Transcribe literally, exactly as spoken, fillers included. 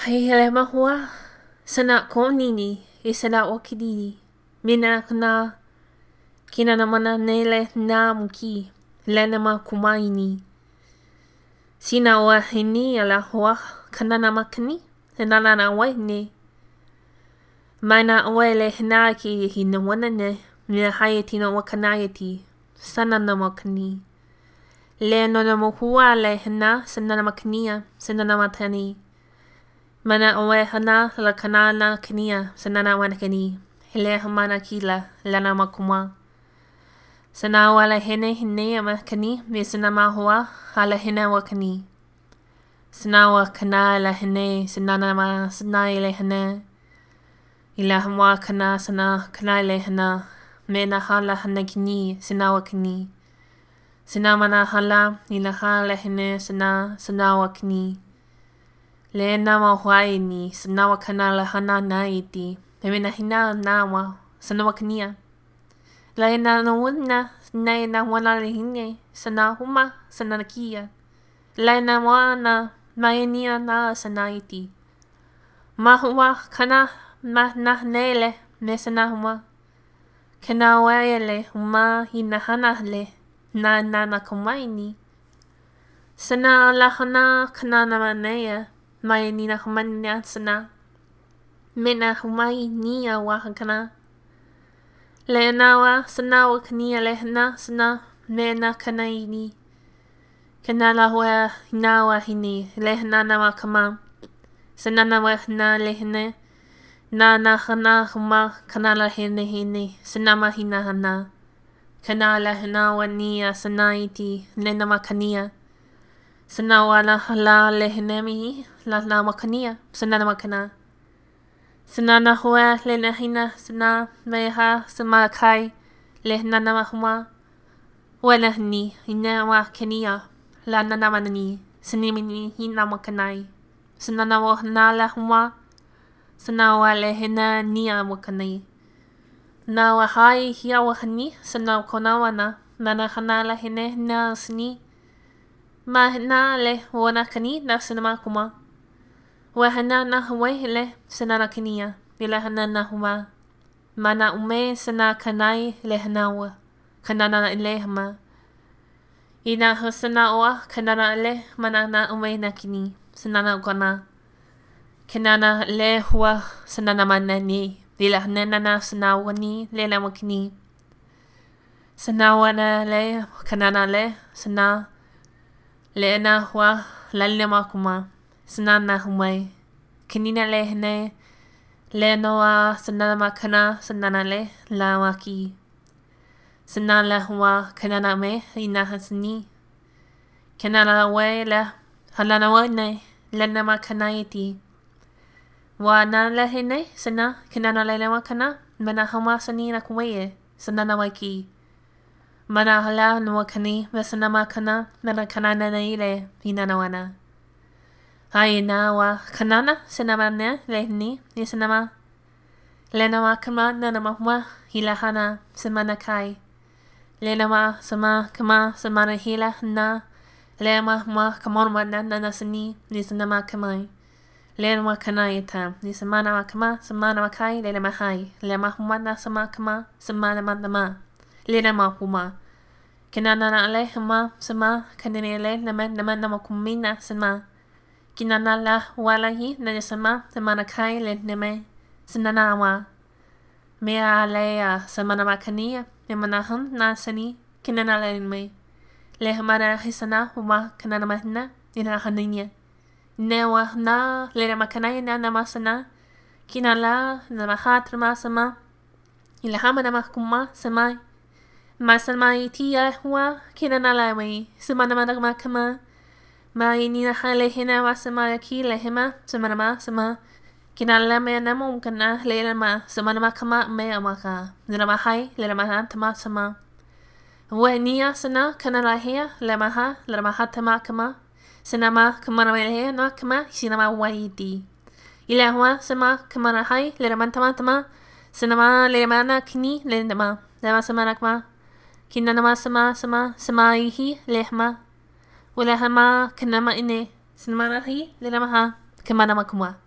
Haile mahua, sana konini, e sana okidini, mina kana, kina namana nele na muki, lena ma kumaini. Sina wa hini ala hoa, kana namakani, nana na waini. Mana awele hinaki hina wanane, mina hayati na wakanayati, sana namakani. Le no namohua le hina, sana namakania, sana namatani. Mana oe hana la kanana kania sanana wanakani hele hamana kila lana makuma sana wala hene hine ama kani me sanama hoa hala hene wakani sana wa kana la hene sanana ma sana ile hene ila hamwa kana sana kana ile hana me na hala hana kini sana wakani sana mana hala ila hala hene sana sana wakani Le nama huai ni sanawa kanala hana na iti. Pemina hina nawa sanawa kania. La ina no wuna na ina wana le hine sana huma sana kia. La ina wana maenia na sana iti. Mahua kana ma na nele me sana huma. Kana waele huma hina hana le na na na kumaini. Sana la hana kana na manea. Mai nina humania sana. Mena humai nia wahakana. Lenawa sana wakania lehna sana mena kanaini. Kanala wa nawa hini lehna nawa kama. Sana nawa na lehne. Na na hana huma kanala hene hene. Sanama hina hana. Kanala hana wa nia sana iti lena makania. Sana wala hala lehnemi la la makania sana na makana sana na hoa lena hina sana meha sama kai lehna na mahuma wala ni ina wa kenia la na na manani sanimini hina makanai sana na wa na la huma sana wa lehna nia makanai na wa hai hia wa hani sana kona wana na na hana la hene na sni Ma na le wana kani na sinama kuma. Wa hana na hawe le sinana kania. Ila hana na huma. Mana ume sana kanai le hanawa. Kanana le hama. Ina husana oa kanana le mana na ume na kini. Sinana ukana. Kanana le hua sinana manani. Ila hana na sanawa ni le na wakini. Sanawa na le kanana le sana. Leena hua lalema kuma sanana humai kinina le hene le noa sanana kana sanana le la waki sanala hua kanana me ina hasni kanana we la halana wane lena makana iti wa na le hene sana kanana le lewa kana mana hama sani na kuwe sanana waki Mana hala nua kani mesana makana nana kanana na ile hinana wana. Hai na wa kanana senama ne lehni ni senama. Lena wa kama nana mahua hila hana semana kai. Lena wa sama kama semana hila na. Lema ma kamon na nana sani ni senama kamai. Lena wa kana ita ni semana wa kama semana wa kai lena mahai. Lema huma na sama kama semana mandama. Lena ma huma. Kinana na le huma sama kanene le nama nama nama kumina sama. Kinana la wala hi na sama semana kai le neme sinana wa. Mea le a semana makania me mana hun na sani kinana le me. Le hamana hisana huma kanana mahna ina haninya. Newa na le na makanaya na nama sana. Kinala na mahatrama sama. Ila hamana makuma sama. Masamai tia hua kina na lawe semana mana makama mai ni na hale hina wa semana ki le hima semana ma sama kina la me na mo kana le ma semana makama me amaka nina ma hai le ma ha tama sama wa nia sana kana la hia le ma ha le ma ha tama kama senama kama na le na kama sinama waidi ila hua sama kama na hai le ma tama tama senama le ma na kini le ma le ma semana kama Kinana sama sama sama ihi lehma. Wala hama kanama ine. Sinamana hi lelama ha. Kamana makuma.